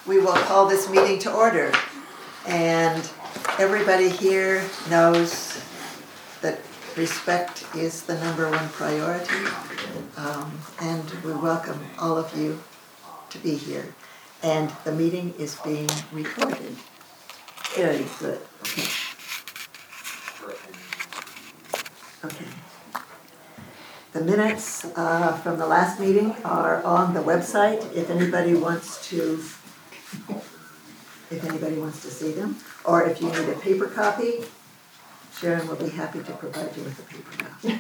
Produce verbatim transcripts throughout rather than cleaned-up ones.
we will call this meeting to order. And everybody here knows that respect is the number one priority. Um, and we welcome all of you to be here. And the meeting is being recorded. Very good. Okay. Okay. The minutes uh, from the last meeting are on the website if anybody wants to if anybody wants to see them, or if you need a paper copy, Sharon will be happy to provide you with a paper copy.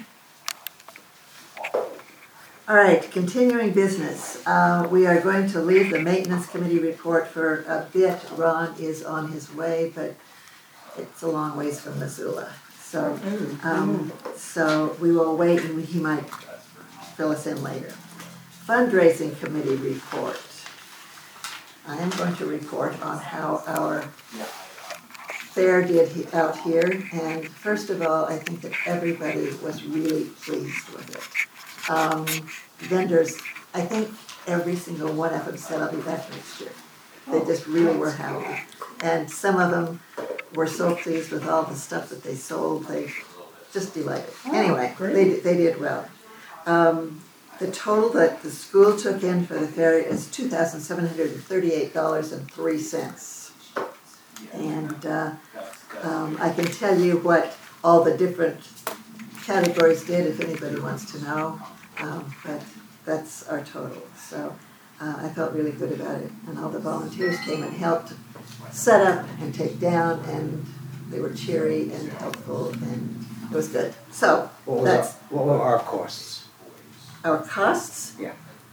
All right, continuing business. Uh, we are going to leave the maintenance committee report for a bit. Ron is on his way, but it's a long ways from Missoula. So, um, so we will wait, and he might fill us in later. Fundraising committee report. I am going to report on how our fair did out here, and first of all, I think that everybody was really pleased with it. Um, vendors, I think every single one of them said, "I'll be back next year." They just really were happy, and some of them were so pleased with all the stuff that they sold, they just delighted. Anyway, they they did well. Um, the total that the school took in for the fair is two thousand seven hundred thirty-eight dollars and three cents. And uh, um, I can tell you what all the different categories did if anybody wants to know, um, but that's our total. So uh, I felt really good about it, and all the volunteers came and helped set up and take down, and they were cheery and helpful, and it was good. So What, that's our, what were our costs? our costs. Yeah.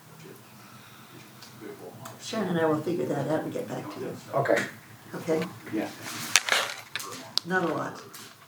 Sharon and I will figure that out and get back to you. Okay. Okay? Yeah. Not a lot.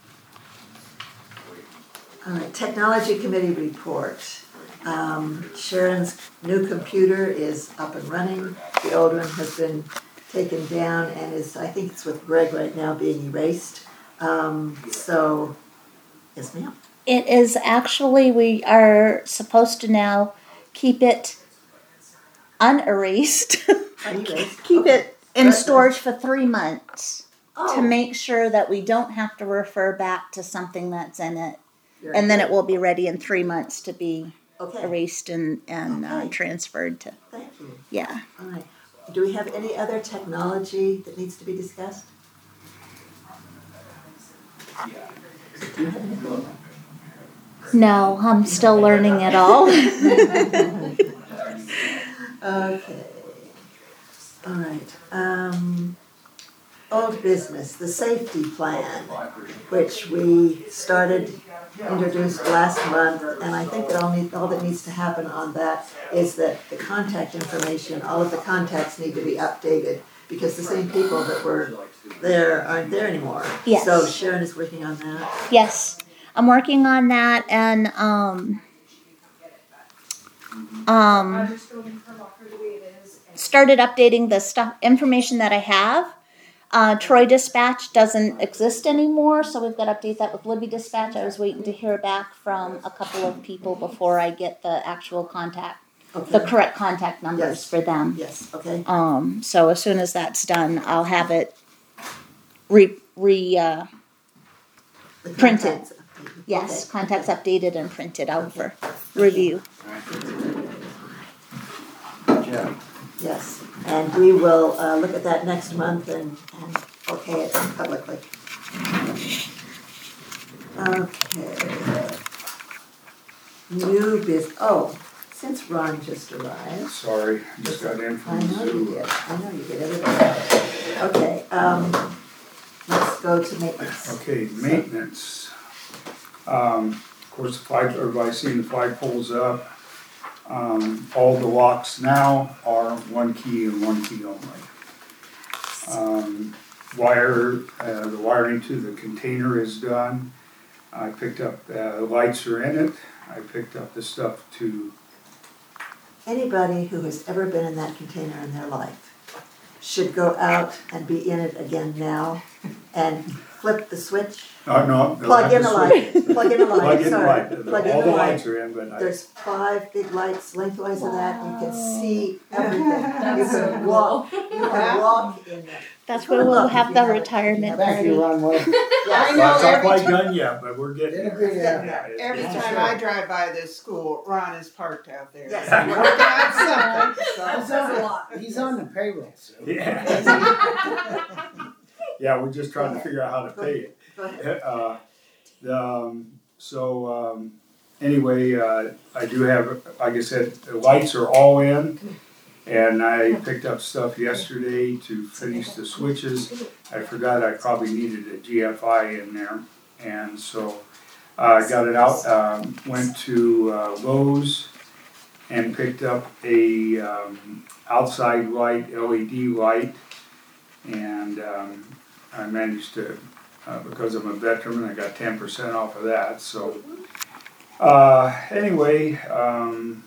All right, technology committee report. Um, Sharon's new computer is up and running. The old one has been taken down and is, I think it's with Greg right now, being erased. Um, so, yes ma'am. It is actually, we are supposed to now keep it unerased. Erased? Keep Okay. it in Right. storage for three months Oh. to make sure that we don't have to refer back to something that's in it. Very And then good. it will be ready in three months to be Okay. erased and, and uh, Okay. transferred to, Thank you. yeah. All right. Do we have any other technology that needs to be discussed? Do you have any? No, I'm still learning it all. Okay. All right. Um, old business, the safety plan, which we started, introduced last month, and I think that all, need, all that needs to happen on that is that the contact information, all of the contacts need to be updated, because the same people that were there aren't there anymore. Yes. So Sharon is working on that. Yes, I'm working on that, and um, um, started updating the stuff information that I have. Uh, Troy Dispatch doesn't exist anymore, so we've got to update that with Libby Dispatch. I was waiting to hear back from a couple of people before I get the actual contact, Okay. the correct contact numbers Yes. for them. Yes, okay. Um, so as soon as that's done, I'll have it re re uh, The printed. contacts updated. yes, Okay. contacts updated and printed out Okay. for review. Good job. Yes, and we will uh, look at that next month and, and okay it publicly. Okay. New business. Oh, since Ron just arrived. Sorry, just got in I from know you Missoula. did. I know you did. Everybody. Okay. Um, let's go to maintenance. Okay, maintenance. Um, of course, the flag, everybody's seen the flagpoles up. Um, all the locks now are one key and one key only. Um, wire, uh, the wiring to the container is done. I picked up, uh, the lights are in it. I picked up the stuff to, Anybody who has ever been in that container in their life should go out and be in it again now and flip the switch, No, no. the plug in the switch. light, plug in the Plug light, in the sorry. light. Plug in All the the light. lights are in, but I, There's five big lights lengthwise of that, you can Wow. see everything. You That's so can cool. walk, you can walk in there. That's where we'll Look, have if the you have it, retirement if you have Thank party. you, Ron. Well, Yes. I know well, it's not every quite time- done yet, but we're getting It'll there. be, Yeah. Yeah, it's- Every it's time sure. I drive by this school, Ron is parked out there. Yes. Working on something, so. He's on, he's on the payroll, so. Yeah. Yeah, we're just trying to figure out how to pay it. Go ahead. Uh, the, um, so, um, anyway, uh, I do have, like I said, the lights are all in. And I picked up stuff yesterday to finish the switches. I forgot I probably needed a G F I in there. And so I uh, got it out, um, went to uh, Lowe's and picked up a um, outside light, L E D light. And um, I managed to, uh, because I'm a veteran, I got ten percent off of that. So uh, anyway, um,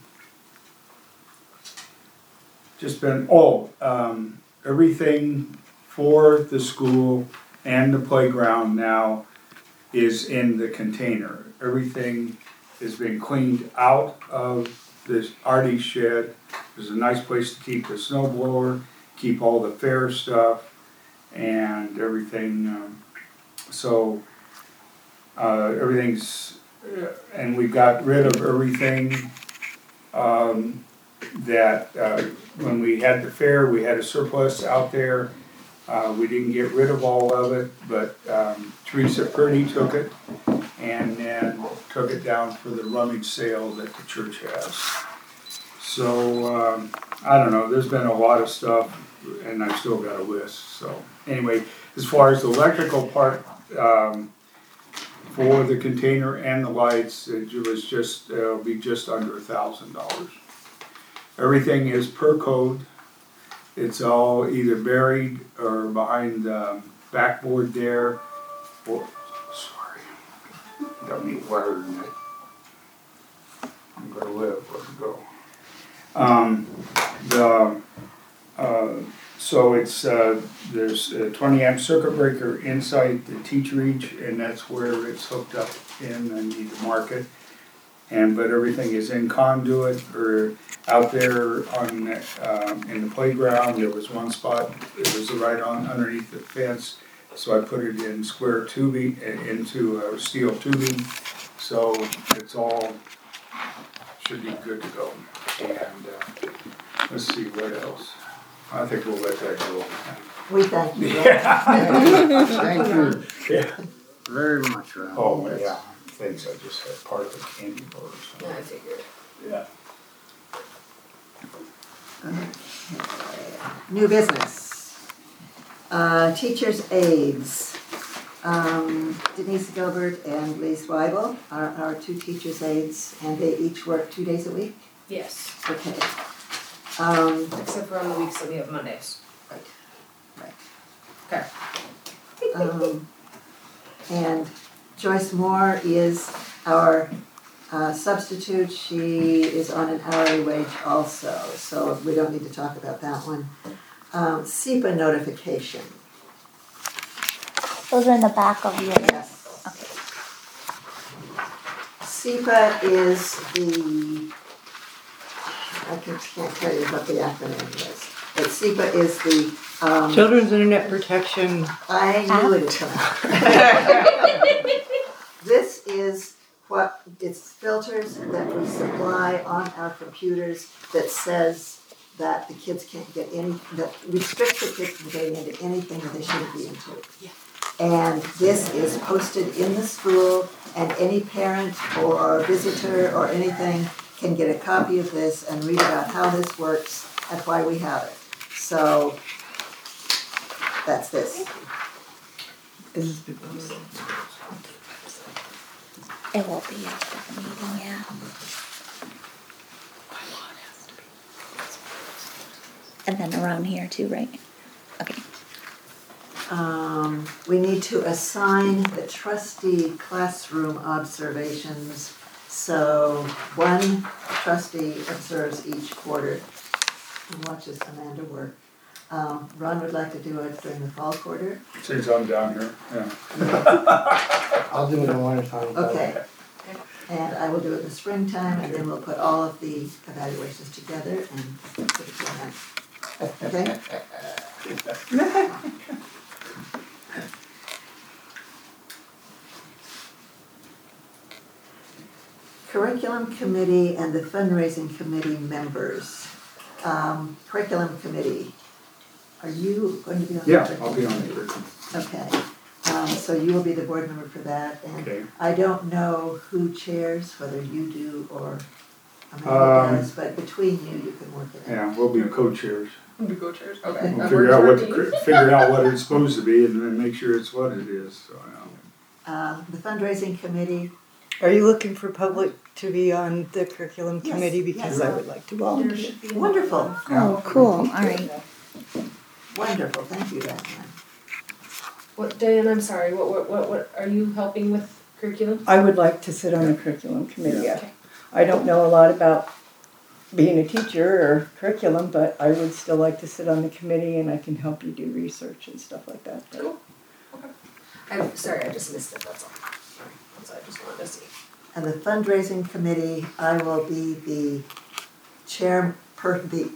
just been, oh, um, everything for the school and the playground now is in the container. Everything has been cleaned out of this Artie shed. There's a nice place to keep the snow blower, keep all the fair stuff and everything. Um, so uh, everything's, and we got rid of everything um, that uh, when we had the fair, we had a surplus out there. Uh, we didn't get rid of all of it, but um, Teresa Purdy took it and then took it down for the rummage sale that the church has. So um, I don't know, there's been a lot of stuff and I've still got a list. So anyway, as far as the electrical part um, for the container and the lights, it was just, it'll be just under a thousand dollars. Everything is per code. It's all either buried or behind the backboard there, or, sorry, don't need wire in it. I'm gonna live, let it go. Um, the, uh, so it's, uh, there's a twenty amp circuit breaker inside the teach reach, and that's where it's hooked up in. I need to mark it. And, but everything is in conduit or out there on, um, in the playground. There was one spot, it was right on underneath the fence. So I put it in square tubing, into uh, steel tubing. So it's all, should be good to go. And uh, let's see what else. I think we'll let that go. We thank you. Thank you Yeah. very much, Ron. Oh, yeah, thanks, I just had part of a candy bar or something. I figured. Yeah. New business. Uh, teachers' aides. Um, Denise Gilbert and Lee Swibel are our two teachers' aides, and they each work two days a week? Yes, Okay. Um, except for on the weeks that we have Mondays. right, right. Okay. Um, and Joyce Moore is our uh, substitute. She is on an hourly wage also, so we don't need to talk about that one. Um, SEPA notification. Those are in the back of your. Yes. Okay. SEPA is the, I can- can't tell you what the acronym is, but SEPA is the, um, Children's Internet Protection. I knew it would come out. This is what, it's filters that we supply on our computers that says that the kids can't get any, that restricts the kids from getting into anything that they shouldn't be into. And this is posted in the school, and any parent or visitor or anything can get a copy of this and read about how this works and why we have it. So that's this. It will be after the meeting, yeah. And then around here too, right? Okay. Um, we need to assign the trustee classroom observations. So one trustee observes each quarter and watches Amanda work. Um, Ron would like to do it during the fall quarter. Since I'm down here, yeah. I'll do it in winter time. Okay. And I will do it in the springtime, and then we'll put all of the evaluations together and put it in that. Okay? Curriculum committee and the fundraising committee members. Um, curriculum committee, are you going to be on the Yeah, curriculum? I'll be on the curriculum. Okay, um, so you will be the board member for that, and Okay. I don't know who chairs, whether you do or Amanda Um, does, but between you, you can work it out. Yeah, we'll be co-chairs. We go chairs. Okay. We'll that figure works out for what, the me. cur- figure out what it's supposed to be and then make sure it's what it is, so, yeah. Uh, the fundraising committee, Are you looking for public to be on the curriculum Yes, committee? Because yes. I would like to There volunteer. should be wonderful, Oh, cool, all right. wonderful, thank you, Diane. What, Diane, I'm sorry, what, what, what, what, are you helping with curriculum? I would like to sit on the curriculum committee. Yeah. I- I don't know a lot about being a teacher or curriculum, but I would still like to sit on the committee and I can help you do research and stuff like that. But Cool. I'm sorry, I just missed it, that's all. Sorry, that's all I just wanted to see. And the fundraising committee, I will be the chair, per, the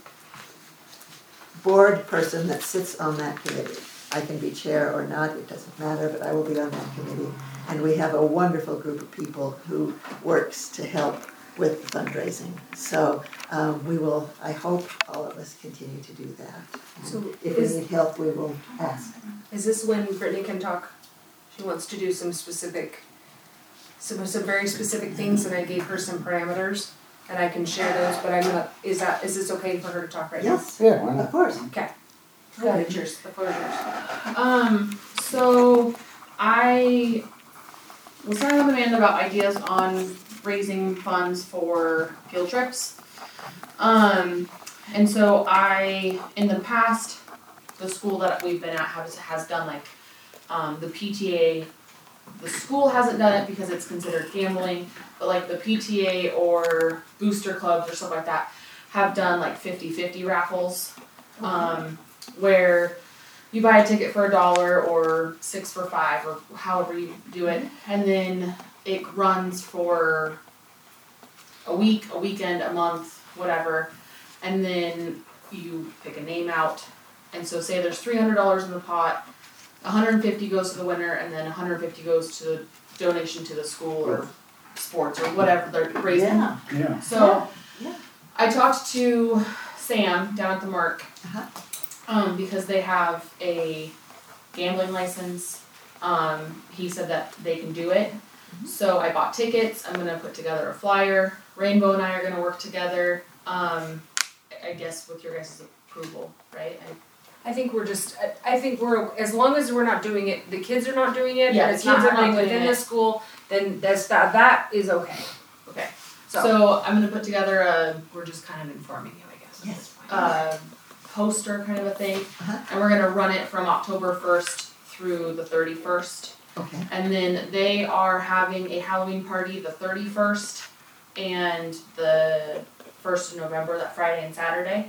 board person that sits on that committee. I can be chair or not, it doesn't matter, but I will be on that committee. And we have a wonderful group of people who works to help with the fundraising. So um, we will, I hope all of us continue to do that. And So if we is- need help, we will ask. Is this when Brittany can talk? She wants to do some specific, some, some very specific things, and I gave her some parameters, and I can share those, but I'm gonna, is that, is this okay for her to talk right now? Yes, Yeah, why of not? course. Okay. Go ahead, yours, the floor is yours. Um, so I was talking with Amanda about ideas on raising funds for field trips. Um, and so I, in the past, the school that we've been at has, has done like, um, the P T A, the school hasn't done it because it's considered gambling, but like the P T A or booster clubs or stuff like that have done like fifty-fifty raffles. Um, where you buy a ticket for a dollar or six for five or however you do it, and then it runs for a week, a weekend, a month, whatever, and then you pick a name out, and so say there's three hundred dollars in the pot, one hundred fifty goes to the winner, and then one hundred fifty goes to donation to the school or sports or whatever they're raising. Yeah. Yeah. So Yeah. I talked to Sam down at the Merc, Uh-huh. um, because they have a gambling license. Um, he said that they can do it. So I bought tickets. I'm gonna put together a flyer. Rainbow and I are gonna work together. Um, I guess with your guys' approval, right? I, I think we're just. I, I think we're as long as we're not doing it. The kids are not doing it. Yeah, and it's the not kids are not happening doing within it. the school. Then that's that. That is okay. Okay. So, So I'm gonna put together a, we're just kind of informing you, I guess. Yes. uh poster kind of a thing, Uh-huh. and we're gonna run it from October first through the thirty-first. Okay. And then they are having a Halloween party the thirty-first and the first of November, that Friday and Saturday.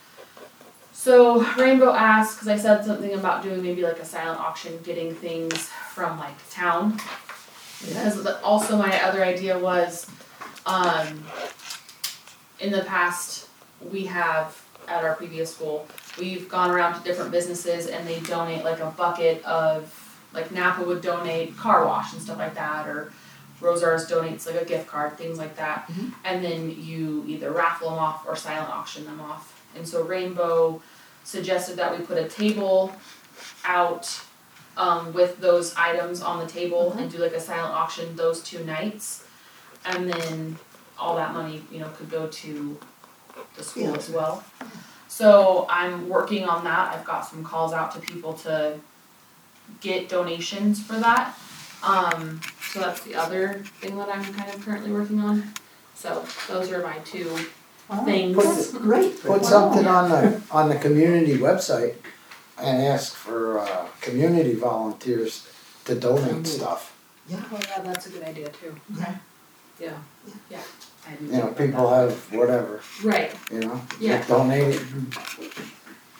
So Rainbow asked, because I said something about doing maybe like a silent auction, getting things from like town. Because the, also my other idea was, um, in the past, we have, at our previous school, we've gone around to different businesses and they donate like a bucket of, like Napa would donate car wash and stuff like that, or Rosars donates like a gift card, things like that. Mhm. And then you either raffle them off or silent auction them off. And so Rainbow suggested that we put a table out um, with those items on the table and do like a silent auction those two nights. And then all that money, you know, could go to the school Yeah. as well. So I'm working on that. I've got some calls out to people to get donations for that. Um, so that's the other thing that I'm kind of currently working on. So those are my two things. That's great. Put something on the, on the community website and ask for, uh, community volunteers to donate stuff. Yeah. Oh yeah, that's a good idea too. Yeah. Yeah. Yeah. I didn't You know, think about people that. have whatever, Right. you know, Yeah. just donate it. Yeah.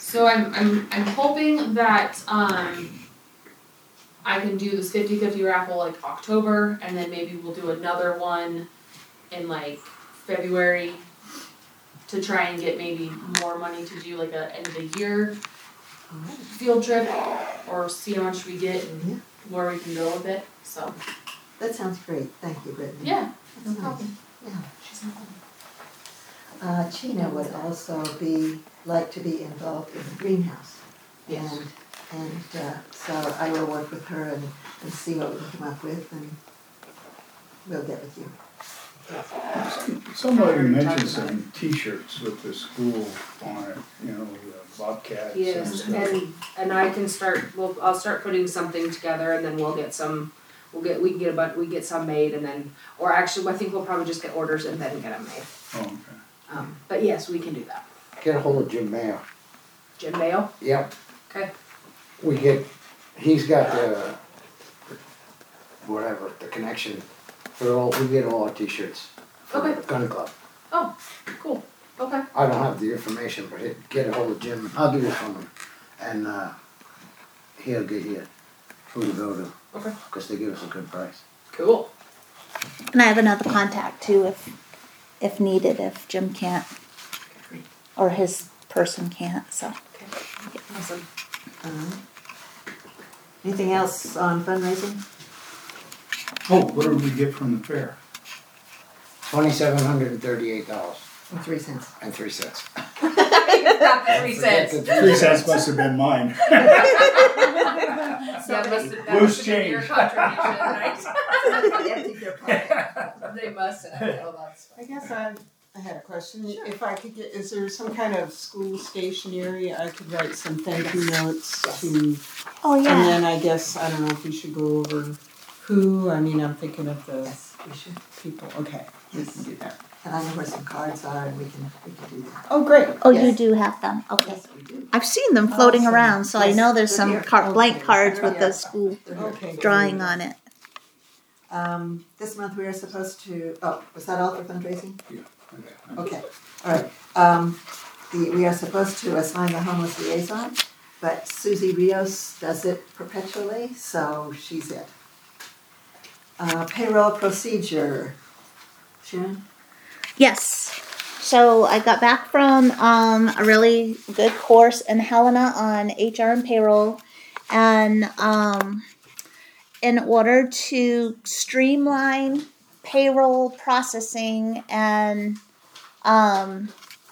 So I'm I'm I'm hoping that um I can do this fifty-fifty raffle like October, and then maybe we'll do another one in like February to try and get maybe more money to do like a end of the year field trip, or see how much we get and Yeah. where we can go with it. So That sounds great, thank you, Brittany. yeah, no That's nice. problem. Yeah. She's not problem. Uh, Chena would also be, like to be involved in the greenhouse. Yes. And, and, uh, so I will work with her and, and see what we can come up with, and we'll get with you. Somebody mentioned some T-shirts with the school on it, you know, the Bobcats and Yes, stuff. and, and I can start, well, I'll start putting something together and then we'll get some, we'll get, we can get a bunch, we get some made and then, or actually, I think we'll probably just get orders and then get them made. Oh, okay. Um, but yes, we can do that. Get a hold of Jim Mayo. Jim Mayo? Yep. Okay. We get, he's got the, whatever, the connection for all, we get all our T-shirts for Okay. the gun club. Cool. Okay. I don't have the information, but it- get a hold of Jim, I'll give you his phone number, and, uh, he'll get you who to go to. Okay. Cause they give us a good price. Cool. And I have another contact too if if needed, if Jim can't or his person can't, so. Awesome. Um, Anything else on fundraising? Oh, what did we get from the fair? Twenty-seven hundred and thirty-eight dollars And three cents. and three cents. Got the three Forget cents. the Three cents must have been mine. That must have, that Loose must have been your change. contribution, right? Emptied their pocket. They must have, oh, that's. I guess I, I had a question. If I could get, is there some kind of school stationery I could write some thank you notes to? Oh And yeah. then I guess, I don't know if we should go over who, I mean, I'm thinking of the Yes, we should. people, okay, we can do that. And I know where some cards are, and we can, we can do that. Oh, great. Oh, you Yes. do have them. Okay. Yes, we do. I've seen them floating Awesome. around, so I Yes, know there's they're some here. car- blank Okay. cards with Yeah. the school They're here. Okay. drawing on it. Um, this month we are supposed to, oh, was that all for fundraising? Yeah. Okay, all right. Um, the, we are supposed to assign the homeless liaison, but Susie Rios does it perpetually, so she's it. Uh, payroll procedure. Sharon? Yes. So I got back from um, a really good course in Helena on H R and payroll, and um, in order to streamline payroll processing and um,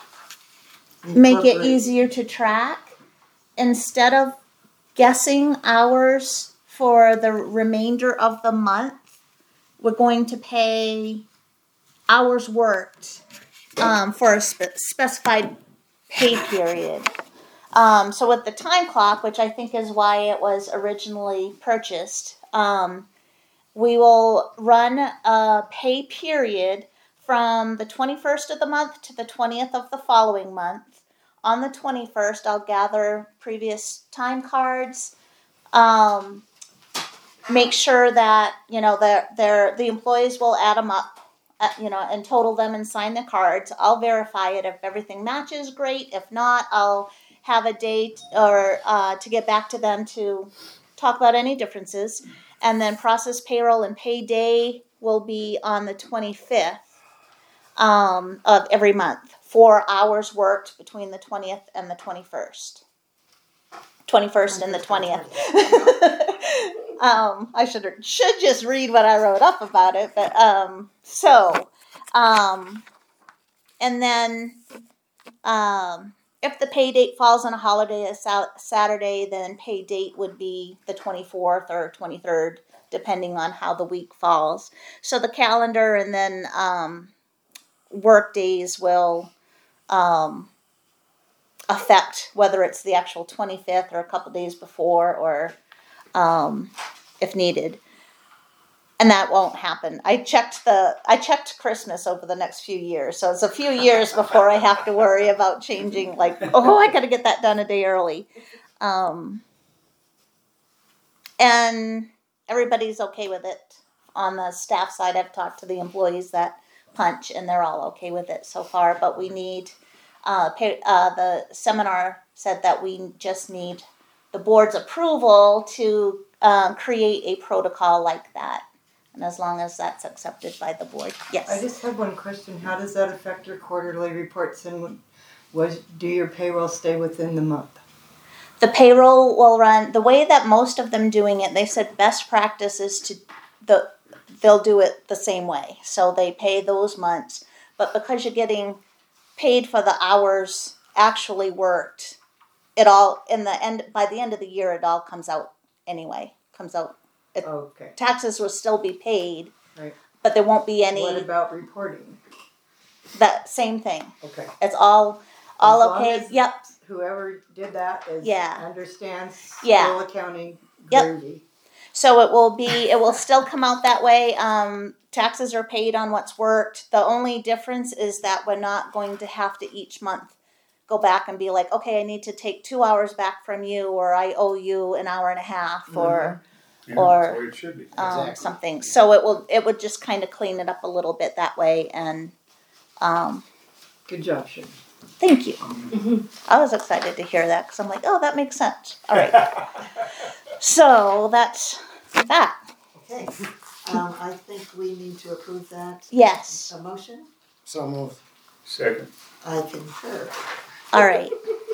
make it Incorporate- easier to track, instead of guessing hours for the remainder of the month, we're going to pay hours worked um, for a spe- specified pay period. Um, so with the time clock, which I think is why it was originally purchased, um, we will run a pay period from the twenty-first of the month to the twentieth of the following month. On the twenty-first, I'll gather previous time cards, um, make sure that, you know, they're, they're, the employees will add them up, uh, you know, and total them and sign the cards. I'll verify it. If everything matches, great. If not, I'll have a date or uh, to get back to them to talk about any differences. And then process payroll and pay day will be on the twenty-fifth um, of every month. Four hours worked between the twentieth and the twenty-first. twenty-first and the twentieth. um, I should should just read what I wrote up about it, but um, so, um, and then um, if the pay date falls on a holiday, a sal- Saturday, then pay date would be the twenty-fourth or twenty-third, depending on how the week falls. So the calendar and then um, work days will um, affect whether it's the actual twenty-fifth or a couple days before, or um, if needed. And that won't happen. I checked the I checked Christmas over the next few years, so it's a few years before I have to worry about changing. Like, oh, I got to get that done a day early, um, and everybody's okay with it. On the staff side, I've talked to the employees that punch, and they're all okay with it so far. But we need uh, pay, uh, the seminar said that we just need the board's approval to uh, create a protocol like that. And as long as that's accepted by the board, yes. I just have one question. How does that affect your quarterly reports, and was, do your payroll stay within the month? The payroll will run the way that most of them doing it. They said best practice is to the they'll do it the same way. So they pay those months, but because you're getting paid for the hours actually worked, it all in the end by the end of the year it all comes out anyway. Comes out. It, Okay. Taxes will still be paid, Right. but there won't be any. What about reporting? That same thing. Okay. It's all all As long okay. as Yep. Whoever did that is Yeah. understands Yeah. full accounting. Yep. Gravy. So it will be, it will still come out that way. Um, taxes are paid on what's worked. The only difference is that we're not going to have to each month go back and be like, okay, I need to take two hours back from you, or I owe you an hour and a half, or Yeah, Or, that's the way it should be. um, Exactly. something. So it will, it would just kind of clean it up a little bit that way. And um, Good job, Sharon. thank you. I was excited to hear that because I'm like, oh, that makes sense. All right. So that's that. Okay, um, I think we need to approve that. Yes. A motion? So moved. Second. I concur. All right.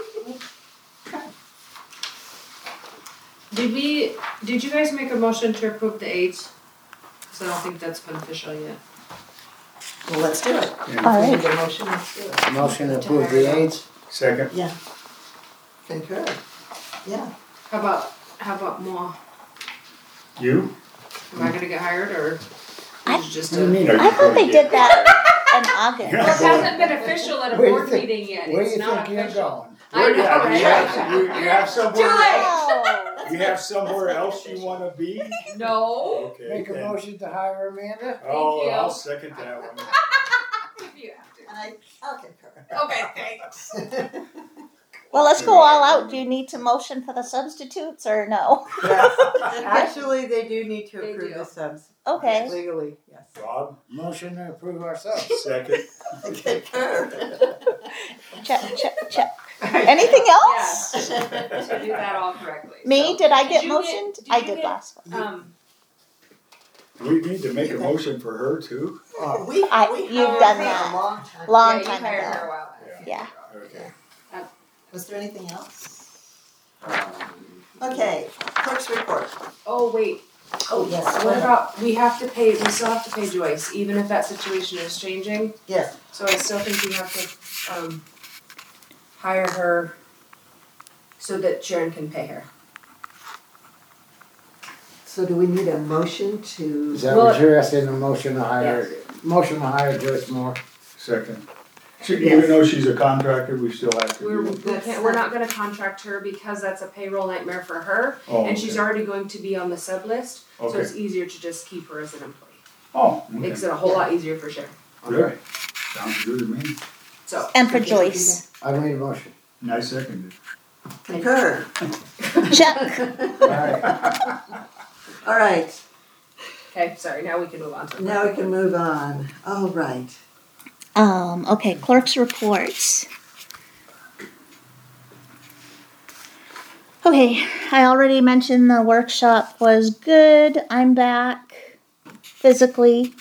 Did we, did you guys make a motion to approve the aids? Cause I don't think that's been official yet. Well, let's do it. Yeah. All We right. need a motion, let's do it. Motion to approve the aids. Second. Yeah. Concur. Yeah. How about, how about more? You? Am I gonna get hired or I- is it just What do you a? mean? I thought they did that in August. Well, it hasn't been official at a Where do you board think- meeting yet, Where do it's you not think you're official. going? I know, Yeah, right? you have, you, you have somewhere, Oh. you have somewhere else you wanna be? No. Okay. Make a then. motion to hire Amanda? Oh, you. I'll second that one. If you have to. And I, I'll concur. Okay, thanks. Well, let's go all out. Do you need to motion for the substitutes or no? Yes. Actually, they do need to They approve do. the subs. Okay. Legally, yes. Rob, Motion to approve ourselves. second. Concur. Check, check, check. Anything else? Yes, to do that all correctly. Me? So, Did I get you motioned? did I you did get, last one. Um, We need to make a motion for her too? Oh, We, I- we you've hired done her that. a long time. Long yeah, you time hired ago. her a while back. Yeah. Okay. Was there anything else? Okay, clerk's report. Oh, wait. Oh, yes. go What ahead. about, we have to pay, we still have to pay Joyce, even if that situation is changing. Yes, So I still think we have to, um, hire her so that Sharon can pay her. so do we need a motion to? Is that Well, what you're asking, a motion to hire, motion to hire Joyce Moore? Second. She, even though she's a contractor, we still have to We're, do we it. can't, we're not gonna contract her because that's a payroll nightmare for her, Oh, and she's okay. already going to be on the sub list, so Okay. it's easier to just keep her as an employee. Oh, Makes okay. it a whole lot easier for Sharon, Good. Sounds good to me. so. And for Joyce. I don't need a motion. And I seconded. Concur. Check. Alright. All right, Okay, sorry, now we can move on to. now we can move on. All right. Um, okay, clerk's reports. Okay, I already mentioned the workshop was good. I'm back physically.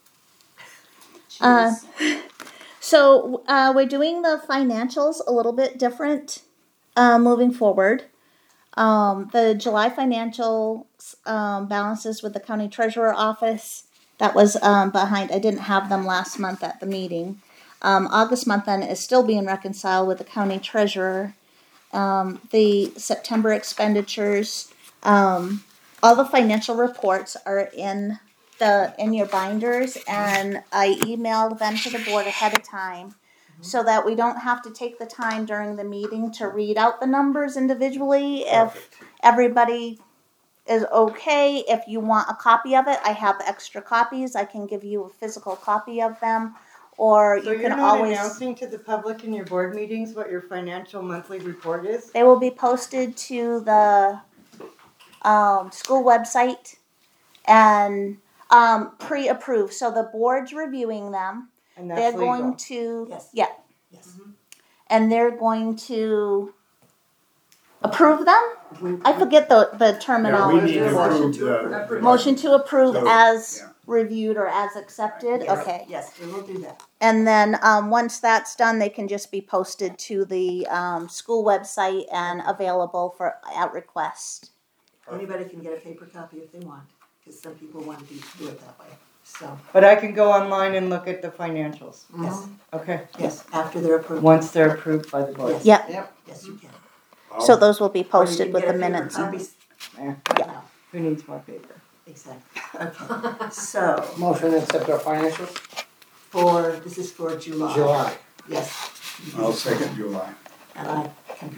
Uh, so uh, we're doing the financials a little bit different uh, moving forward. Um, the July financial um, balances with the county treasurer office, that was um, behind. I didn't have them last month at the meeting. Um, August month end is still being reconciled with the county treasurer. Um, the September expenditures, um, all the financial reports are in the in your binders, and I emailed them to the board ahead of time so that we don't have to take the time during the meeting to read out the numbers individually. If everybody is okay, if you want a copy of it, I have extra copies. I can give you a physical copy of them, or So you you're can not always. announcing to the public in your board meetings what your financial monthly report is? They will be posted to the um, school website and um, pre-approved. So the board's reviewing them. And that's They're legal. going to Yes. yeah, Yes. and they're going to approve them? We- I forget the, the Yeah, we terminology. need to Motion approve to the. approve. Motion to approve So, as yeah. reviewed or as accepted? Yes, Okay. Yes, we will do that. And then, um, once that's done, they can just be posted to the, um, school website and available for, at request. Anybody can get a paper copy if they want, because some people want to do do it that way, so, But I can go online and look at the financials. yes, Okay. yes, after they're approved. Once they're approved by the board. Yes. Yep. Yes, you can. So I'll- those will be Or you posted can with get the a paper minutes. copy. Yeah. Yeah, Who needs more paper? exactly, okay, so, Motion to accept our financials, for, this is for July. July. Yes. I'll second July. And I concur.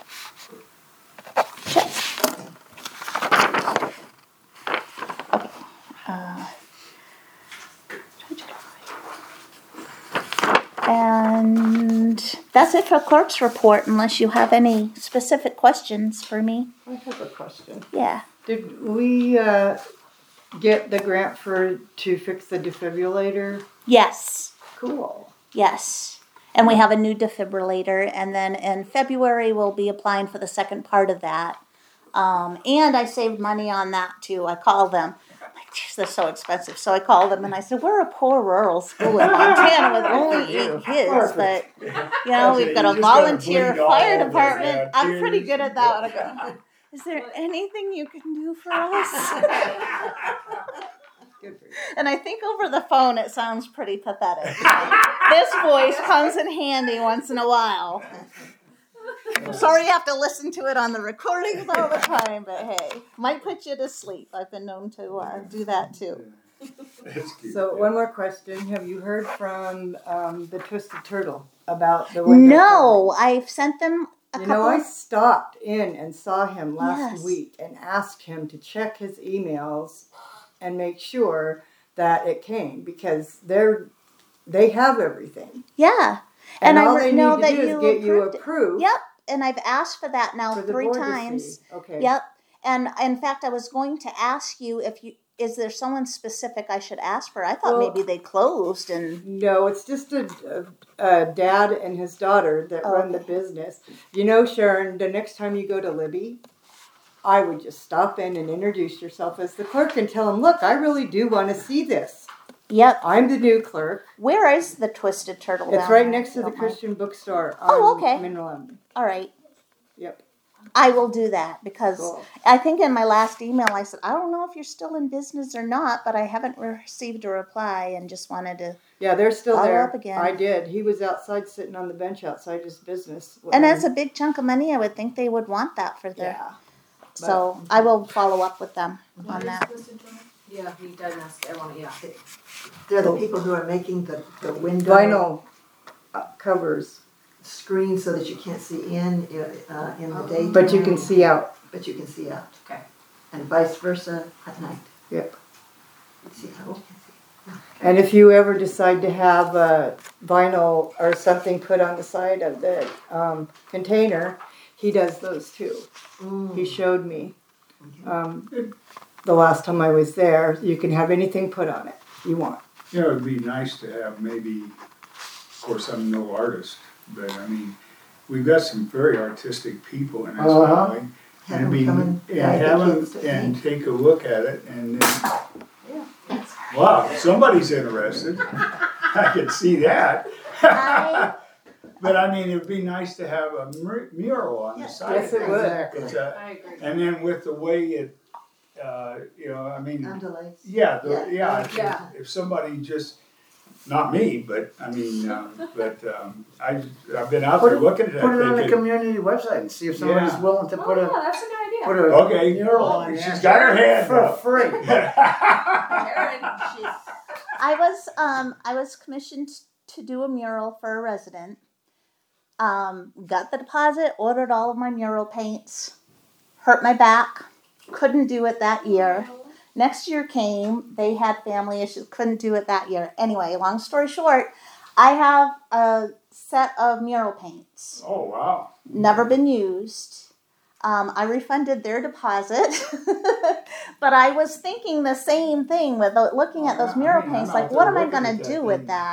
Uh, And that's it for clerk's report, unless you have any specific questions for me. I have a question. Yeah. Did we uh, get the grant for to fix the defibrillator? Yes. Cool. Yes. And we have a new defibrillator, and then in February we'll be applying for the second part of that. Um, and I saved money on that too. I called them. I'm like, geez, they're so expensive. So I called them and I said, we're a poor rural school in Montana with only eight kids, but you know, That's we've it. got You a just gotta volunteer bleed all fire over. department. Yeah, I'm pretty tears. good at that one. I go, is there anything you can do for us? Good for you. And I think over the phone it sounds pretty pathetic. This voice comes in handy once in a while. I'm sorry you have to listen to it on the recordings all the time, but hey, might put you to sleep. I've been known to uh, do that too. That's cute. So one more question: have you heard from um, the Twisted Turtle about the window? No, I've sent them a You couple. know, I stopped in and saw him last Yes. week and asked him to check his emails and make sure that it came because they're they have everything. Yeah, And, And I all re- they know need to that do is you get you approved it. approved. Yep. And I've asked for that now For the three board to times. see. Okay. Yep. And in fact, I was going to ask you if you is there someone specific I should ask for? I thought Well- maybe they closed and No, it's just a, a, a dad and his daughter that Oh, run the okay. business. You know, Sharon, the next time you go to Libby, I would just stop in and introduce yourself as the clerk and tell him, look, I really do want to see this. yep. I'm the new clerk. Where is the Twisted Turtle? It's down right there, next if to you the don't mind? Christian bookstore Oh, on okay. Mineral Avenue. All right. Yep. I will do that because Cool. I think in my last email I said, I don't know if you're still in business or not, but I haven't received a reply and just wanted to. Yeah, they're still Follow there. up again. I did. He was outside sitting on the bench outside his business. And that's a big chunk of money. I would think they would want that for their. yeah. So I will follow up with them on that. Yeah, he did ask, I want, yeah. They're the people who are making the, the window Vinyl uh, covers, screen so that you can't see in, uh, in the daytime. but you can see out. But you can see out. Okay. And vice versa at night. Yep. See how? And if you ever decide to have a vinyl or something put on the side of the um, container, he does those too. Mm. He showed me Okay. um, the last time I was there. You can have anything put on it you want. You know, it'd be nice to have maybe, of course, I'm no artist, but I mean, we've got some very artistic people in this Uh-huh. valley. Have And them be, come and and guide the have kids them, to and paint. take a look at it and then, Yeah, that's- wow, somebody's interested. I could see that. I- But I mean, it'd be nice to have a mur- mural on the Yes. side. Yes, of it would. Exactly. It's a- I agree. And then with the way it, uh, you know, I mean, Undulates. yeah, the, Yeah. yeah, if- Yeah. if somebody just, not me, but, I mean, um, but, um, I, I've been out Put there it- looking at that. Put it on the thinking, community website and see if somebody's Yeah. willing to put Oh, a, yeah, that's a good idea. put a Okay. mural on. She's there got her hand for up. free. Karen, she's. I was um I was commissioned to do a mural for a resident. Um, got the deposit, ordered all of my mural paints, hurt my back, couldn't do it that year. Next year came, they had family issues, couldn't do it that year. Anyway, long story short, I have a set of mural paints, Oh, wow. never been used. Um, I refunded their deposit, but I was thinking the same thing with the- looking at those I mural mean, I'm paints. out Like, there what am I looking gonna at that do with thing. that?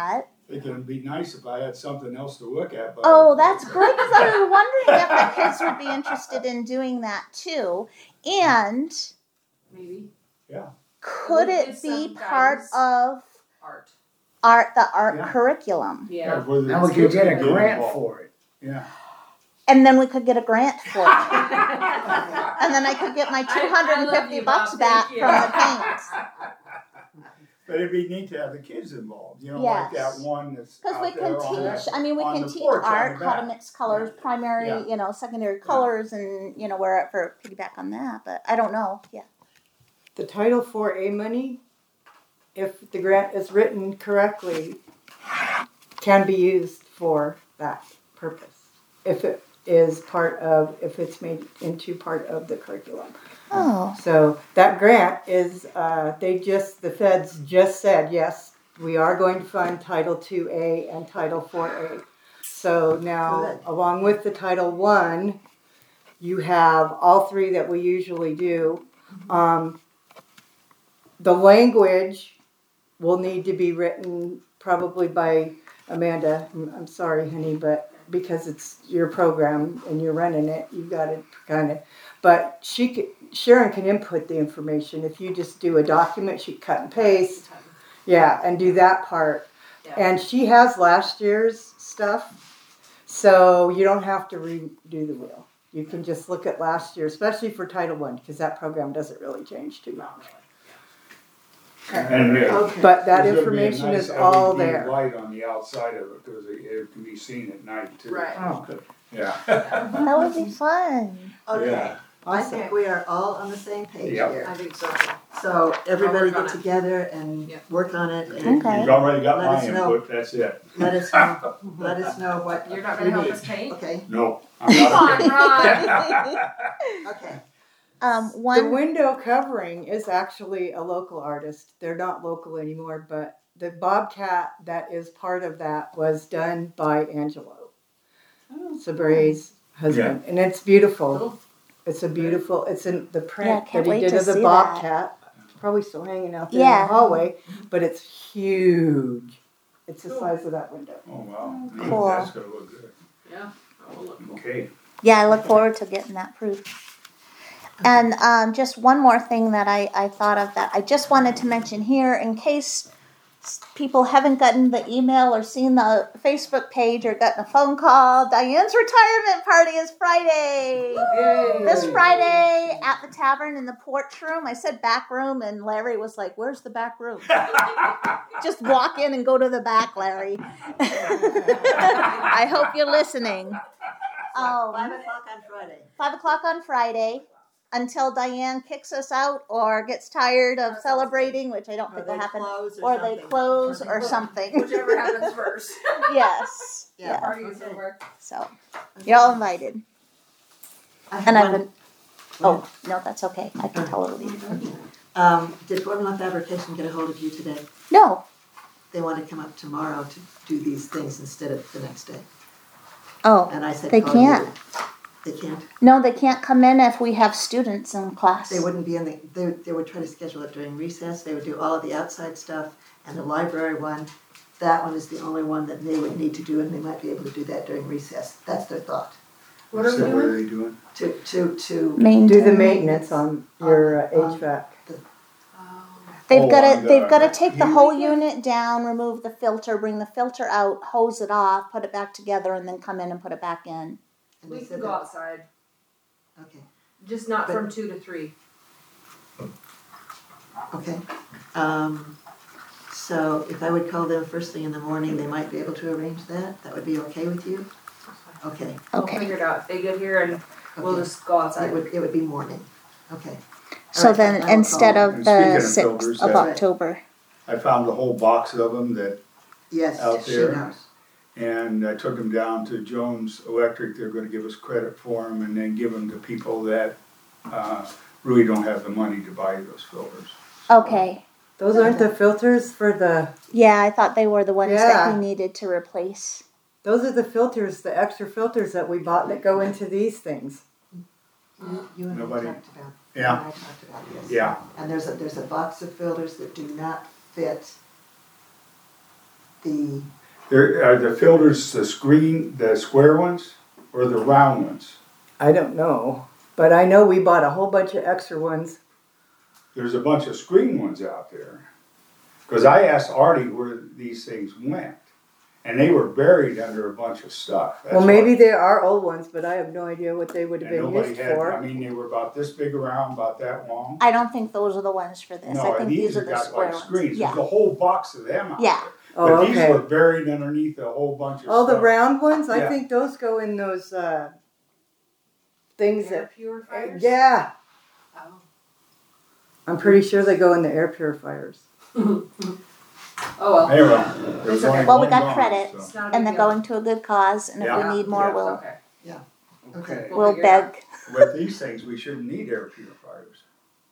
Thinking it'd be nice if I had something else to look at, but. Oh, that's great, because I was wondering if the kids would be interested in doing that too. And Maybe could With it some be part guidance. of art. art, the art Yeah. curriculum? Yeah. whether the And we could kids get a can grant involved. for it. Yeah. And then we could get a grant for it. And then I could get my I- two I hundred and love fifty you, bucks Bob. back Thank from you. the paint. But it'd be neat to have the kids involved, you know, like Yes. that one that's Because we out can there on that. teach, I mean, we on can the teach porch on art, the how to back. mix colors, Yeah. primary, Yeah. you know, secondary colors, and, you know, where, for piggyback on that, but I don't know, yeah. The Title four A money, if the grant is written correctly, can be used for that purpose. If it is part of, if it's made into part of the curriculum. Oh, So that grant is, uh, they just, the feds just said, yes, we are going to fund Title two A and Title four A. So now, Good. along with the Title one, you have all three that we usually do. Um, the language will need to be written probably by Amanda. I'm I'm sorry, honey, but because it's your program and you're running it, you got to kind of. But she could, Sharon can input the information. If you just do a document, she cut and paste. Yeah, and do that part. Yeah. And she has last year's stuff, so you don't have to redo the wheel. You can just look at last year, especially for Title One, because that program doesn't really change too much. And uh, Okay. But that there's gonna be a information nice is all L E D there. light on the outside of it, because it, it can be seen at night too. Right. Oh, good. Yeah. that would be fun. Okay, Yeah. I Awesome. think we are all on the same page Yep. here. I think so. So everybody work on get it. together and Yep. work on it and Okay. You've already got Let my us know. input, that's it. let us know, let us know what You're not you gonna help need. us paint? Okay, No, I'm Come not. on, Ron. okay. Um, The one, window covering is actually a local artist. They're not local anymore, but the Bobcat that is part of that was done by Angelo, Sabray's husband, and it's beautiful. Cool. It's a beautiful. It's in the Yeah, print can't that he wait did to of the see Bobcat. Probably still hanging out there Yeah. in the hallway, but it's huge. It's the Cool. size of that window. Oh, wow. Cool. That's gonna look good. Yeah, that will look cool. Okay. yeah, I look forward to getting that proof. And um, just one more thing that I, I thought of that I just wanted to mention here in case s- people haven't gotten the email or seen the Facebook page or gotten a phone call. Diane's retirement party is Friday. This Friday at the tavern in the porch room. I said back room, and Larry was like, "Where's the back room?" Just walk in and go to the back, Larry. I hope you're listening. Um, Five o'clock on Friday. Five o'clock on Friday until Diane kicks us out or gets tired of celebrating, which I don't Or think they will happen. close or Or something. they close or something. Whichever happens first. Yes. Yeah. Yeah. Party is Okay. over. So you're all invited. I have And I've one- been. Oh no, that's okay. I can tell her to leave. Um, did Portland Fabrication get a hold of you today? No. They want to come up tomorrow to do these things instead of the next day. Oh. And I said, They call can't. you. They can't. No, they can't come in if we have students in class. They wouldn't be in the, they, they would try to schedule it during recess. They would do all of the outside stuff and the library one. That one is the only one that they would need to do, and they might be able to do that during recess. That's their thought. What are we So what are doing? they doing? To, to, to, Maintain. Do the maintenance on your uh, Um, H V A C. Oh. They've Oh, got on to. They've the got to take the unit? whole unit down, remove the filter, bring the filter out, hose it off, put it back together, and then come in and put it back in. and We they can said go that, outside, okay, just not But- from two to three. okay. Um, so if I would call them first thing in the morning, they might be able to arrange that? That would be okay with you? Okay, We'll Okay. figure it out. If they get here and we'll okay. just go It outside. would, it would be morning, okay. So All right, then, I will instead call of And the speaking of sixth filters, of that- October. I found a whole box of them that, Yes, out she there. knows. and I took them down to Jones Electric. They're gonna give us credit for them and then give them to people that, uh, really don't have the money to buy those filters. Okay. Those aren't the filters for the. Yeah, I thought they were the ones that Yeah. he needed to replace. Those are the filters, the extra filters that we bought that go into these things. You you and I Nobody- talked about. Yeah. you and I talked about this. Yeah, And there's a, there's a box of filters that do not fit the, There, are the filters the screen, the square ones, or the round ones? I don't know, but I know we bought a whole bunch of extra ones. There's a bunch of screen ones out there. Cause I asked Artie where these things went, and they were buried under a bunch of stuff. That's Well, maybe why- they are old ones, but I have no idea what they would have And been nobody used had, I for. mean, they were about this big around, about that long. I don't think those are the ones for this. I No, think these these are have the got square like ones. screens, Yeah. there's a whole box of them out Yeah. there. Oh, But these okay. were buried underneath a whole bunch of stuff. Oh, the round ones? I Yeah. think those go in those uh, things Air that. purifiers? Yeah, Oh. I'm pretty sure they go in the air purifiers. Oh well. Anyway, there's It's okay. only Well, we one got gone, credit. so. It's not a And big they're deal. going to a good cause, and if Yeah. we need more, Yeah. we'll, Okay. Okay. We'll we'll figure it out. beg. With these things, we shouldn't need air purifiers.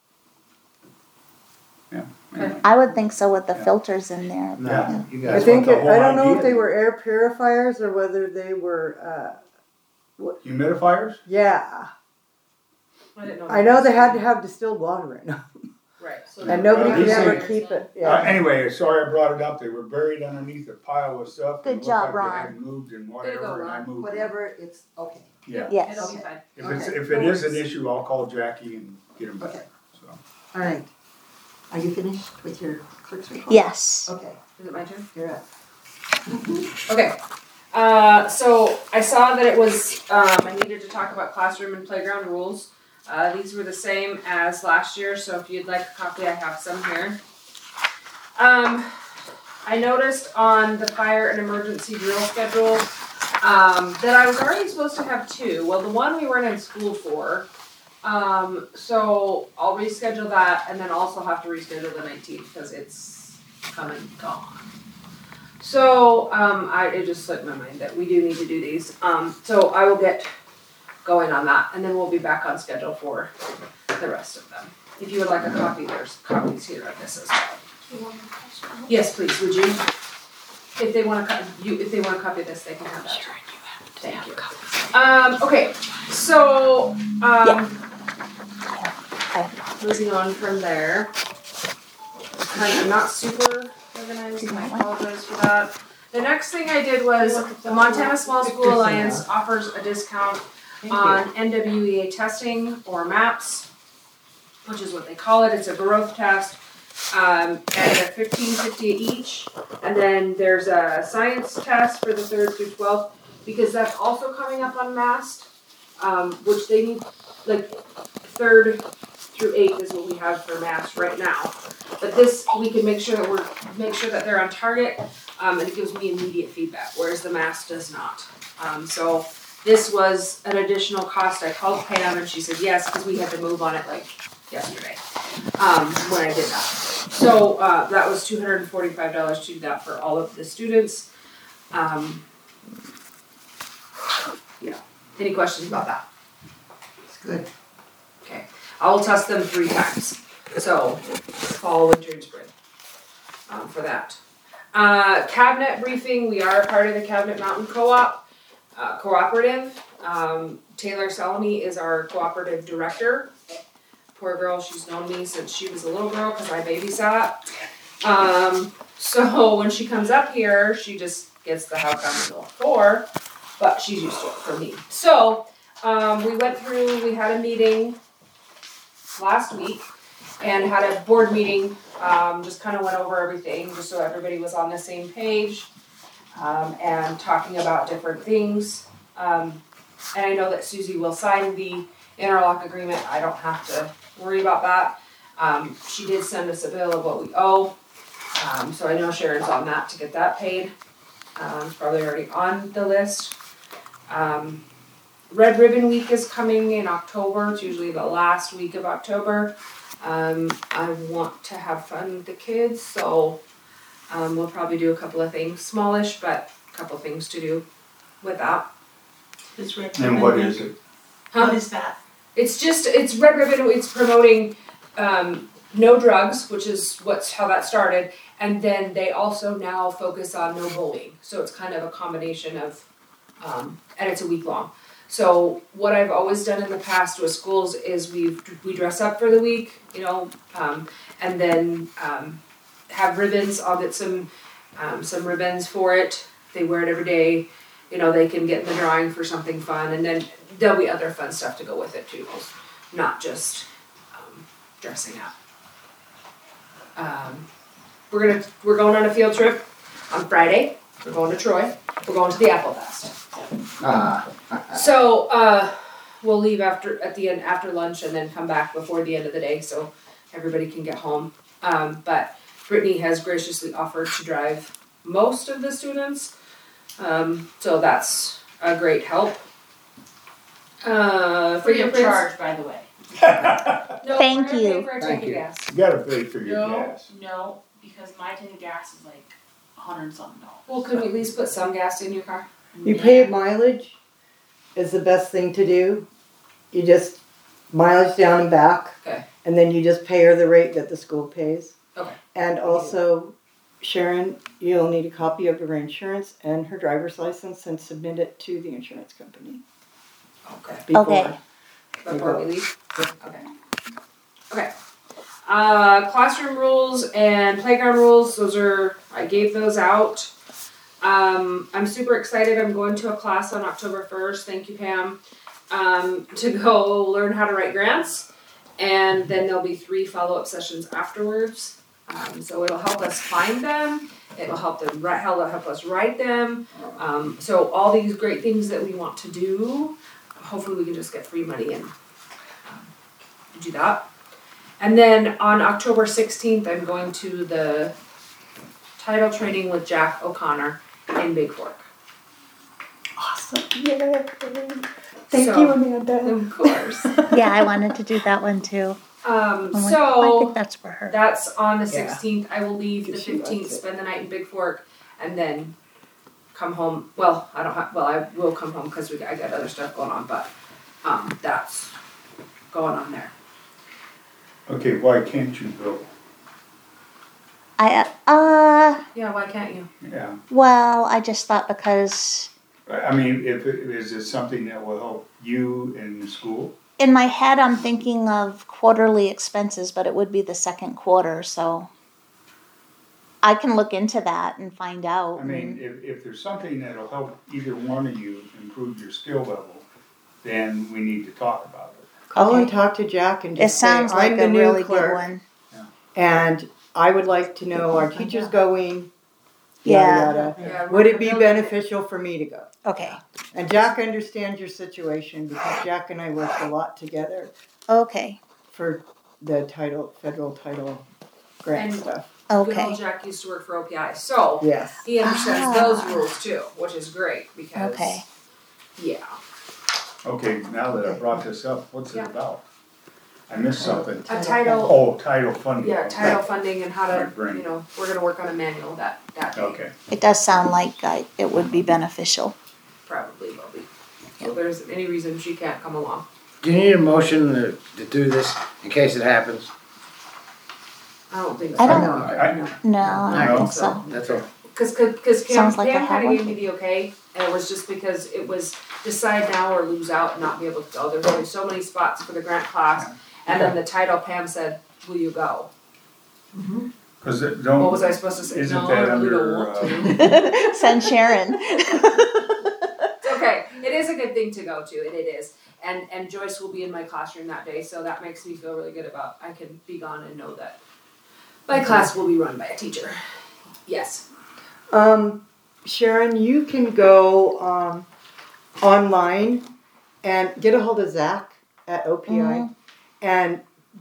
Yeah. anyway. I would think so with the Yeah. filters in there. No, Yeah. you I guys think what it, the I whole don't know if idea they were is. air purifiers or whether they were. Uh, Humidifiers? yeah, I didn't know. I know they had to have distilled water in them, Right. So and nobody Well, could these ever things- keep it. Uh, Yeah. anyway, sorry I brought it up. They were buried underneath a pile of stuff. Good It looked job, like they Ron. had moved and Way to go, whatever, and I Ron. moved. them. Whatever, it's, okay, Yeah. Yes. It'll be fine. If it's, Okay. if it is an issue, I'll call Jackie and get them back, Okay. so. all right. Are you finished with your clerk's report? Yes. Okay, Is it my turn? you're up. Okay. Uh, so I saw that it was, um, I needed to talk about classroom and playground rules. Uh, these were the same as last year, so if you'd like a copy, I have some here. Um, I noticed on the fire and emergency drill schedule, um, that I was already supposed to have two. Well, the one we weren't in school for. Um, so I'll reschedule that and then also have to reschedule the nineteenth because it's come and gone. So, um, I, it just slipped my mind that we do need to do these. Um, so I will get going on that and then we'll be back on schedule for the rest of them. If you would like a copy, there's copies here of this as well. Yes, please, would you? If they wanna co- you, if they wanna copy this, they can have that. Thank you. Um, okay, so, um, moving on from there. Kind of not super organized, and I apologize for that. The next thing I did was the Montana Small School Alliance offers a discount on N W E A testing or MAPS, which is what they call it. It's a growth test. Um, and they're fifteen fifty each. And then there's a science test for the third through twelfth, because that's also coming up on MAST, um, which they need, like, third through eighth is what we have for MAST right now. But this, we can make sure that we're, make sure that they're on target, um, and it gives me immediate feedback, whereas the MAST does not. Um, so this was an additional cost. I called Pam and she said yes, because we had to move on it like yesterday, um, when I did that. So, uh, that was two hundred and forty-five dollars to do that for all of the students. Um, yeah, any questions about that? It's good. Okay, I will test them three times, so fall, winter, and spring, um, for that. Uh, cabinet briefing, we are a part of the Cabinet Mountain Co-op, uh, cooperative. Um, Taylor Salome is our cooperative director. Poor girl, she's known me since she was a little girl, cause I babysat. Um, so when she comes up here, she just gets the how come and what for, but she's used to it for me. So, um, we went through, we had a meeting last week and had a board meeting, um, just kind of went over everything, just so everybody was on the same page, um, and talking about different things. Um, and I know that Susie will sign the interlock agreement, I don't have to worry about that. Um, she did send us a bill of what we owe, um, so I know Sharon's on that to get that paid. Um, it's probably already on the list. Um, Red Ribbon Week is coming in October. It's usually the last week of October. Um, I want to have fun with the kids, so um, we'll probably do a couple of things, smallish, but a couple of things to do with that. It's red. And what is it? Huh? What is that? It's just, it's Red Ribbon, it's promoting um, no drugs, which is what's how that started, and then they also now focus on no bullying. So it's kind of a combination of, um, and it's a week long. So what I've always done in the past with schools is we we dress up for the week, you know, um, and then um, have ribbons. I'll get some um, some ribbons for it. they wear it every day, you know, they can get in the drawing for something fun, and then there'll be other fun stuff to go with it too, not just um, dressing up. Um, we're gonna we're going on a field trip on Friday. We're going to Troy. We're going to the Apple Fest. Ah, So uh, we'll leave after at the end after lunch and then come back before the end of the day so everybody can get home. Um, but Brittany has graciously offered to drive most of the students, um, so that's a great help. Uh, Free of fingerprints- charge, by the way. No, Thank we're gonna pay you. for our Thank tank of you. gas. You gotta pay for your No, gas. no, because my tank of gas is like a hundred and something dollars. Well, could we at least put some gas in your car? You pay mileage is the best thing to do. You just mileage down and back. Okay. And then you just pay her the rate that the school pays. Okay. And also, Sharon, you'll need a copy of her insurance and her driver's license and submit it to the insurance company Okay. before. Okay. Before we leave? Okay. Okay. Uh, classroom rules and playground rules, those are, I gave those out. Um, I'm super excited, I'm going to a class on October first, thank you Pam, um, to go learn how to write grants. And then there'll be three follow-up sessions afterwards. Um, so it'll help us find them, it'll help them write, help help us write them. Um, so all these great things that we want to do, hopefully we can just get free money and um, do that. And then on October sixteenth, I'm going to the title training with Jack O'Connor in Big Fork. Awesome. Yay. Thank So- you, Amanda. Of course. Yeah, I wanted to do that one too. Um, I'm like, I so think that's for her. that's on the Yeah. sixteenth. I will leave the Because she likes fifteenth, it. spend the night in Big Fork, and then come home. Well, I don't have. Well, I will come home because we I got other stuff going on, but um, that's going on there. Okay, why can't you go? I uh Yeah, why can't you? Yeah, well, I just thought because I I mean, if, it- is it something that will help you in the school? in my head I'm thinking of quarterly expenses, but it would be the second quarter, so I can look into that and find out. I mean, if, if there's something that'll help either one of you improve your skill level, then we need to talk about it. Call and Okay. talk to Jack and It just say, sounds like I'm the a new really good clerk. one. And I would like to know, our teacher's going, Yeah. yada, yada. Yeah, Would it be really- beneficial for me to go? Okay. And Jack understands your situation because Jack and I worked a lot together Okay. for the title, federal title grant And- stuff. Good Okay. old Jack used to work for O P I, so Yes. he understands Ah. those rules too, which is great because Okay. yeah. Okay, now that I brought this up, what's it Yeah. about? I missed something. A title. Oh, title funding. Yeah, title funding and how to, Right, right. you know, we're gonna work on a manual that that day. Okay, It does sound like I, it would be beneficial. Probably will be. So if there's any reason she can't come along. Do you need a motion to, to do this in case it happens? I don't think so. I don't- No. I, No, I don't No. think so. That's all. Cause, cause, cause Pam, Sounds like I Pam have kinda one. gave me the okay, and it was just because it was decide now or lose out and not be able to go. There's only so many spots for the grant class, and then the title, Pam said, will you go? cause it What was don't, I supposed to say? isn't No, that I really don't under, want uh, to. Send Sharon. It's okay, it is a good thing to go to, and it is. And, and Joyce will be in my classroom that day, so that makes me feel really good about, I can be gone and know that my class will be run by a teacher. Yes. Um, Sharon, you can go um, online and get a hold of Zach at O P I. Mhm. And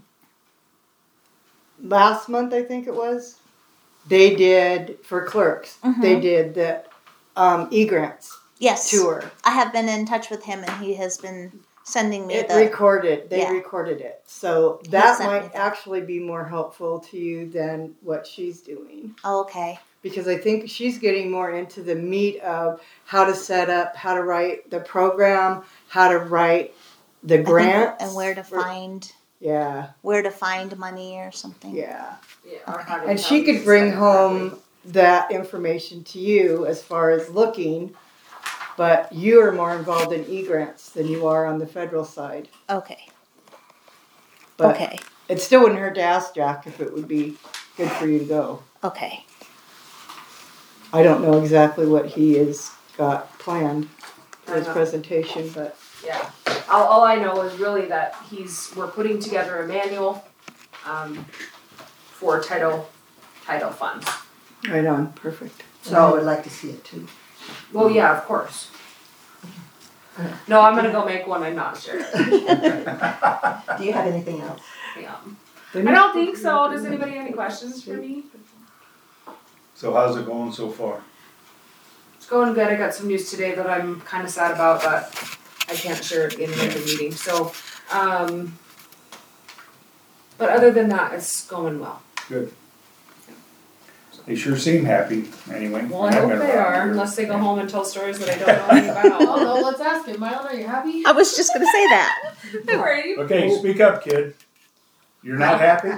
last month, I think it was, they did, for clerks, they Mhm. did the um, e-grants Yes. tour. I have been in touch with him and he has been sending me It the recorded, they yeah. recorded it. So that sent me might that. actually be more helpful to you than what she's doing. oh, okay. Because I think she's getting more into the meat of how to set up, how to write the program, how to write the I think- grants. and where to for- find Yeah, where to find money or something. yeah. Yeah, or how to And tell she you could to bring set it home correctly. that information to you as far as looking, but you are more involved in e-grants than you are on the federal side. Okay. But Okay. it still wouldn't hurt to ask Jack if it would be good for you to go. Okay. I don't know exactly what he has got planned for his I know. presentation, but Yeah, all, all I know is really that he's, we're putting together a manual, um, for title, title funds. right on, perfect. So I would like to see it too. Well, yeah, of course. No, I'm gonna go make one, I'm not sure. Do you have anything else? Yeah. I don't think so, does anybody have any questions for me? So how's it going so far? It's going good, I got some news today that I'm kinda sad about, but I can't share it in the meeting, so, um. But other than that, it's going well. Good. They sure seem happy, anyway. Well, I I've hope been they around are, here. unless they go home and tell stories that I don't know anything Oh, about. no, let's ask him. Mylon, are you happy? I was just gonna say that. Who are you? Okay, speak up, kid. You're not happy?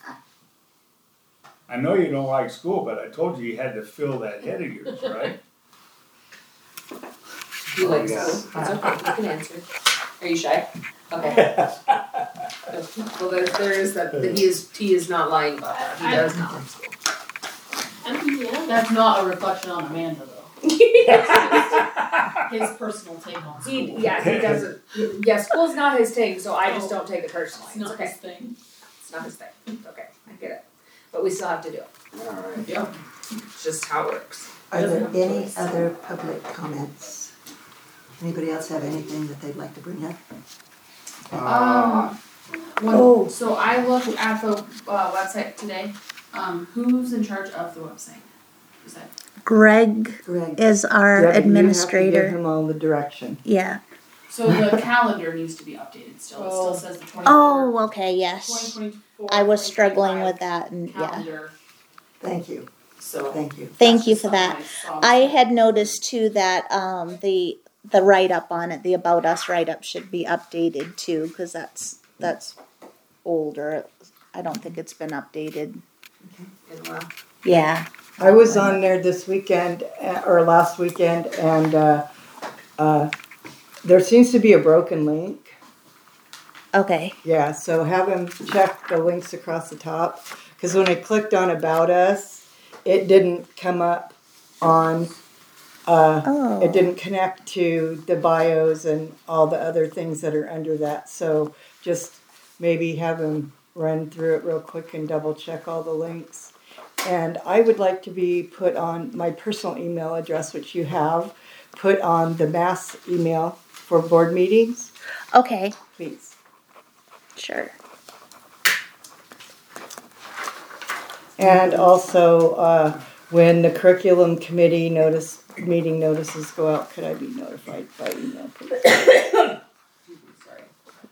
I know you don't like school, but I told you you had to fill that head of yours, right? He likes yeah. school, it's okay, you can answer. Are you shy? Okay. Well, there, there is that, that he is, he is not lying about that, he does not like school. That's not a reflection on Amanda, though. His personal take on school. He, yeah, he doesn't, yeah, school's not his thing, so I just don't take it personally, It's it's not okay, his thing. it's not his thing, it's okay, I get it. But we still have to do it, Alright. Yeah. it's just how it works. Are there Doesn't have a any choice. other public comments? Anybody else have anything that they'd like to bring up? Um, when, Oh. so I looked at the, uh, website today, um, who's in charge of the website? Is that, Greg Greg? is our Yeah, but you have to give administrator. him all the direction. Yeah. so the calendar needs to be updated still, it still Oh. says the twenty-fourth. Oh, okay, twenty yes. twenty-four. I was struggling with that and yeah. Calendar, Thank you, so. thank you. Thank that's you just for that. something I saw. I had noticed too that um, the the write up on it, the About Us write up, should be updated too, because that's that's older. I don't think it's been updated. In a while. Yeah. I was on there this weekend, uh, or last weekend, and uh, uh, there seems to be a broken link. Okay. Yeah, so have him check the links across the top, because when I clicked on About Us, it didn't come up on, uh, Oh. it didn't connect to the bios and all the other things that are under that. So just maybe have him run through it real quick and double check all the links. And I would like to be put on my personal email address, which you have, put on the mass email for board meetings, Okay. please. Sure. And also, uh, when the curriculum committee notice, meeting notices go out, could I be notified by email, please? Sorry.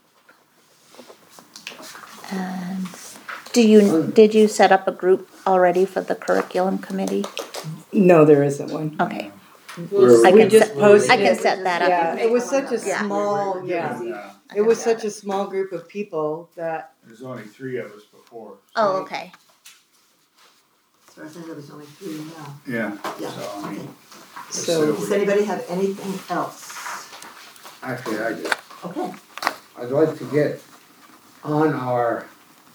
And do you did you set up a group already for the curriculum committee? No, there isn't one. Okay. We're- I We can just set, posted I can it. set that up. Yeah, it was such a Yeah. small, yeah, Yeah, it was such a small group of people that, there's only three of us before. Oh, okay. So I think there was only three now. Yeah, Yeah, so I okay. mean. so, Does anybody have anything else? Actually, I do. Okay. I'd like to get on our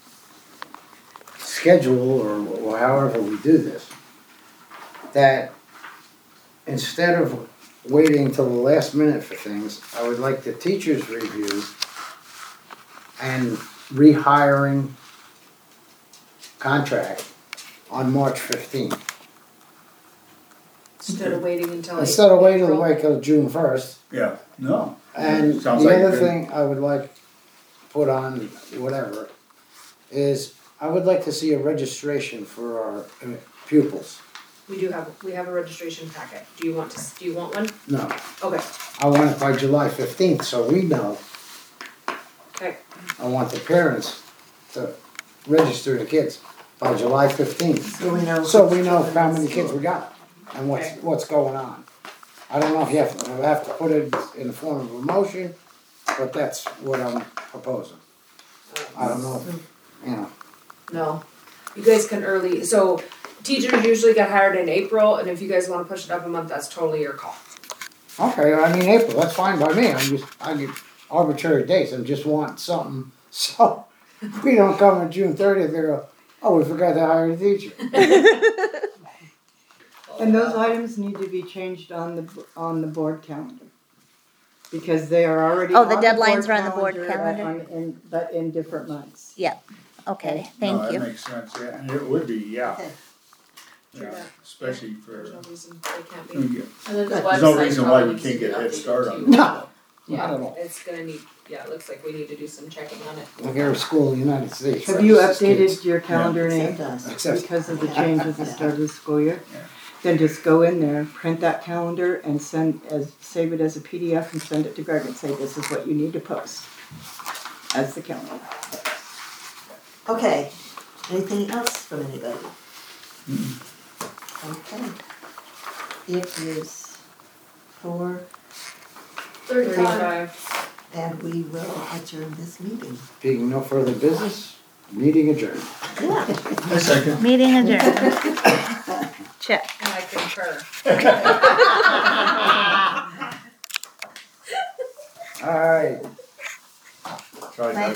schedule, or or however we do this, that instead of waiting till the last minute for things, I would like the teachers' review and rehiring contract on March fifteenth. Instead of waiting until. Instead of waiting April. like till June first. Yeah, no. And the Sounds like other good. thing I would like put on, whatever, is I would like to see a registration for our uh, pupils. We do have, we have a registration packet, do you want to, do you want one? No, Okay, I want it by July fifteenth, so we know. okay, I want the parents to register the kids by July fifteenth. So we know. So we know how many kids we got and what's, Okay. what's going on. I don't know if you have to, have to put it in the form of a motion, but that's what I'm proposing. I don't know, if, you know. no, you guys can early, so teachers usually get hired in April, and if you guys wanna push it up a month, that's totally your call. Okay, I mean April, that's fine by me, I'm just, I get arbitrary dates, I just want something, so we don't come on June thirtieth, they go, oh, we forgot to hire a teacher. And those items need to be changed on the, on the board calendar. Because they are already Oh, on the the deadlines board are on the board calendar, uh, calendar? on- in- but in different months. Okay, No, thank that you. makes sense, yeah, and it would be, yeah, Okay. yeah, especially There's for, no reason they can't be. And then the There's no website reason why probably we needs can't to be get a head updated start on too. it. No, not Yeah, at all. it's gonna need, yeah, it looks like we need to do some checking on it. Look at our school, United States. Have you This is kids. updated your calendar name Except us. Except- because of the change at the start of the school year? Yeah. Then just go in there, print that calendar and send as, save it as a P D F and send it to Greg and say, this is what you need to post as the calendar. Okay, anything else from anybody? Okay. It is four, Thirty-five. and we will adjourn this meeting. Being no further business, meeting adjourned. Yeah. a second. Meeting adjourned. Check. And I concur. All right. Try that.